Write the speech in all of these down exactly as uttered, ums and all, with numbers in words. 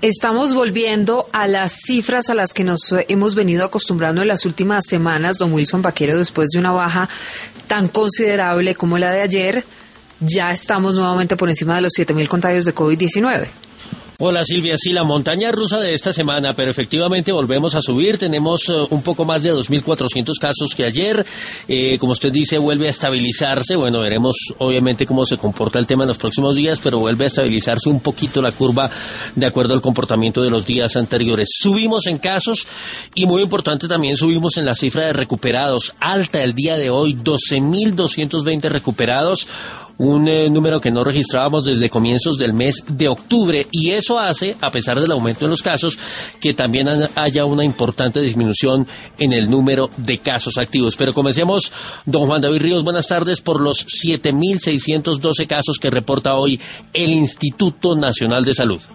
Estamos volviendo a las cifras a las que nos hemos venido acostumbrando en las últimas semanas, don Wilson Vaquero, después de una baja tan considerable como la de ayer. Ya estamos nuevamente por encima de los siete mil contagios de COVID diecinueve. Hola Silvia, sí, la montaña rusa de esta semana, pero efectivamente volvemos a subir, tenemos uh, un poco más de dos mil cuatrocientos casos que ayer, eh, como usted dice, vuelve a estabilizarse, bueno, veremos obviamente cómo se comporta el tema en los próximos días, pero vuelve a estabilizarse un poquito la curva de acuerdo al comportamiento de los días anteriores. Subimos en casos y muy importante también subimos en la cifra de recuperados, alta el día de hoy, doce mil doscientos veinte recuperados, un eh, número que no registrábamos desde comienzos del mes de octubre, y eso hace, a pesar del aumento en los casos, que también haya una importante disminución en el número de casos activos. Pero comencemos, don Juan David Ríos, buenas tardes, por los siete mil seiscientos doce casos que reporta hoy el Instituto Nacional de Salud.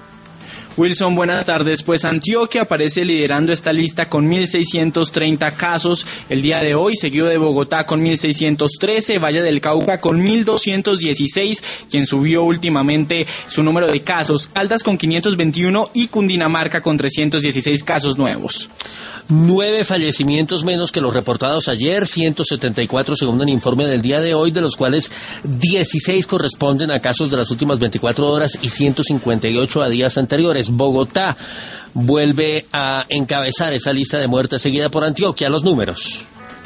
Wilson, buenas tardes. Pues Antioquia aparece liderando esta lista con mil seiscientos treinta casos el día de hoy, seguido de Bogotá con mil seiscientos trece, Valle del Cauca con mil doscientos dieciséis, quien subió últimamente su número de casos, Caldas con quinientos veintiuno y Cundinamarca con trescientos dieciséis casos nuevos. Nueve fallecimientos menos que los reportados ayer, ciento setenta y cuatro según el informe del día de hoy, de los cuales dieciséis corresponden a casos de las últimas veinticuatro horas y ciento cincuenta y ocho a días anteriores. Bogotá vuelve a encabezar esa lista de muertes, seguida por Antioquia. Los números.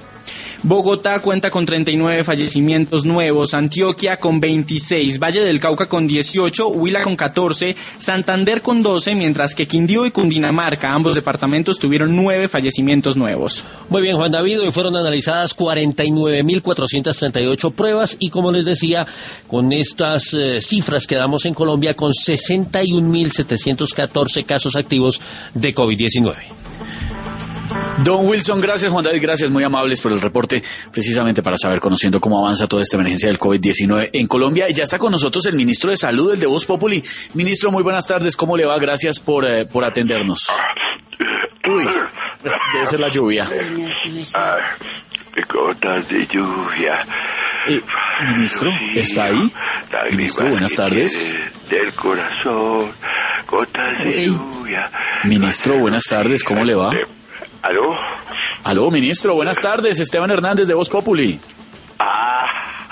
Bogotá cuenta con treinta y nueve fallecimientos nuevos, Antioquia con veintiséis, Valle del Cauca con dieciocho, Huila con catorce, Santander con doce, mientras que Quindío y Cundinamarca, ambos departamentos, tuvieron nueve fallecimientos nuevos. Muy bien, Juan David, hoy fueron analizadas cuarenta y nueve mil cuatrocientas treinta y ocho pruebas y, como les decía, con estas eh, cifras quedamos en Colombia con sesenta y un mil setecientos catorce casos activos de COVID diecinueve. Don Wilson, gracias. Juan David, gracias, muy amables por el reporte, precisamente para saber, conociendo cómo avanza toda esta emergencia del COVID diecinueve en Colombia. Y ya está con nosotros el ministro de Salud, el de Voz Populi. Ministro, muy buenas tardes, ¿cómo le va? Gracias por, eh, por atendernos. Uy, pues debe ser la lluvia. Ah, gotas de lluvia. Eh, ministro, ¿está ahí? Ministro, buenas tardes. Del corazón, gotas de lluvia. Ministro, buenas tardes, ¿cómo le va? ¿Aló? Aló, ministro, buenas tardes, Esteban Hernández de Voz Populi. Ah,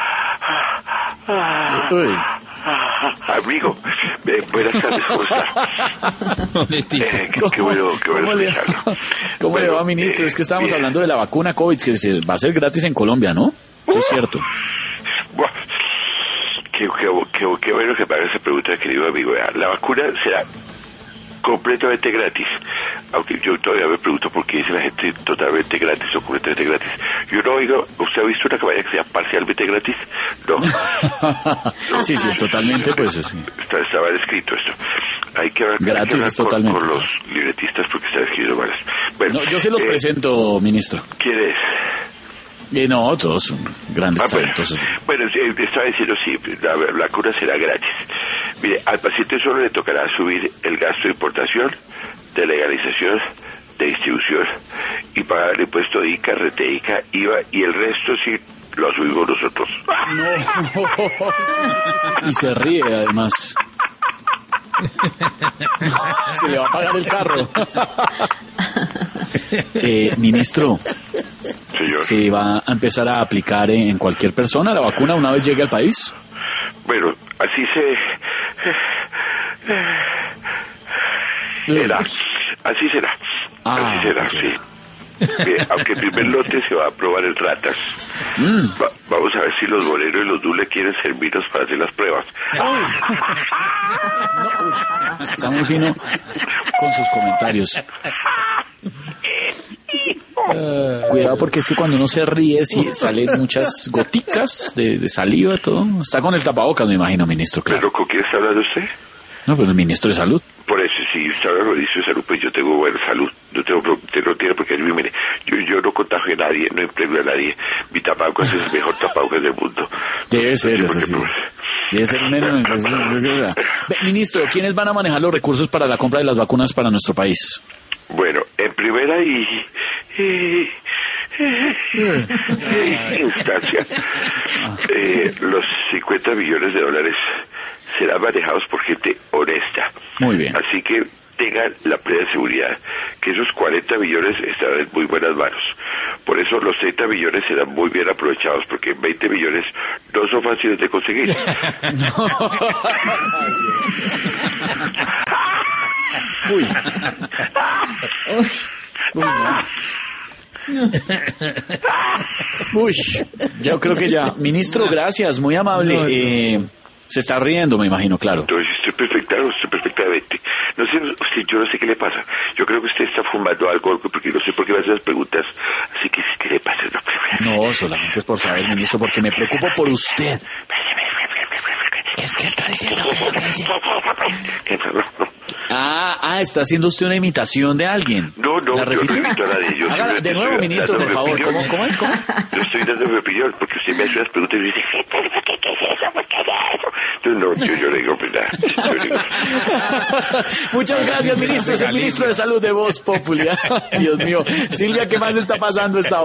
ah, Uy. ah, amigo, eh, buenas tardes, ¿cómo está? Eh, qué, qué bueno, qué bueno ¿Cómo le, escucharlo. ¿Cómo Bueno, le va, ministro? eh, Es que estábamos bien. hablando de la vacuna COVID, que se va a ser gratis en Colombia, ¿no? Eso es cierto. Buah, Qué, qué, qué, qué bueno que me haga esa pregunta, querido amigo. La vacuna será completamente gratis, aunque yo todavía me pregunto por qué dice la gente totalmente gratis o completamente gratis. Yo no oigo, ¿usted ha visto una campaña que sea parcialmente gratis? No. Sí, sí, es totalmente, pues sí. Está, está mal escrito esto. Hay que hablar, Gratis hay que hablar es con, totalmente. con los libretistas porque están escribiendo mal. Bueno, No, yo se los eh, presento, ministro. ¿Quién es? Eh, no, todos son grandes Ah, bueno, talentos. bueno, eh, estaba diciendo sí, la, la cura será gratis. Mire, al paciente solo le tocará subir el gasto de importación, de legalización, de distribución y pagar el impuesto de I C A, R T I C A, I V A, y el resto sí lo asumimos nosotros. No. Y se ríe, además. Se le va a pagar el carro. eh, ministro, Señor. ¿se va a empezar a aplicar en cualquier persona la vacuna una vez llegue al país? Bueno, así se... será. Así será. Ah, así será, así sí. será. Bien, aunque el primer lote se va a probar en ratas. Mm. Va, vamos a ver si los boleros y los dule quieren servirnos para hacer las pruebas. Está muy fino con sus comentarios. Cuidado, porque es que cuando uno se ríe sí salen muchas goticas de, de saliva, todo. Está con el tapabocas, me imagino, ministro, claro. ¿Pero con quién está hablando usted? No, pues el ministro de Salud. Por eso, si usted habla del ministro de Salud, pues yo tengo buena salud. No tengo, pro- no tiene por qué decirme, mire, yo, yo no contagio a nadie, no impregno a nadie. Mi tapabocas es el mejor tapabocas del mundo. Debe ser, No eso sé sí. por qué- Debe ser menos. Ve, ministro, ¿quiénes van a manejar los recursos para la compra de las vacunas para nuestro país? Bueno, en primera y... y- instancia, eh, los cincuenta millones de dólares serán manejados por gente honesta. Muy bien. Así que tengan la plena seguridad que esos cuarenta millones estarán en muy buenas manos. Por eso los treinta millones serán muy bien aprovechados, porque veinte millones no son fáciles de conseguir. Uy. Uy, no. Uy, yo creo que ya. Ministro, gracias, muy amable. No, no. Eh, se está riendo, me imagino, claro. Entonces estoy perfecta, estoy perfectamente. No sé, usted, yo no sé qué le pasa. Yo creo que usted está fumando algo, porque no sé por qué me hace las preguntas. Así que, ¿qué le pasa? No, No, solamente es por saber, ministro, porque me preocupo por usted. Es que está diciendo que Ah, ah, está haciendo usted una imitación de alguien. No, no, ¿La yo no repite? imito a nadie. Yo Hágala simplemente de nuevo, estoy ministro, dando por mi favor. opinión. ¿Cómo, cómo es? ¿Cómo? Yo estoy dando mi opinión, porque usted me hace las preguntas y dice, ¿qué, qué, qué es eso? ¿Por qué es eso? Entonces, no, yo, yo le digo, pues nada. Yo le digo. Muchas gracias, ministro. Es el ministro de Salud de Voz Populi. Dios mío. Silvia, ¿qué más está pasando esta hora?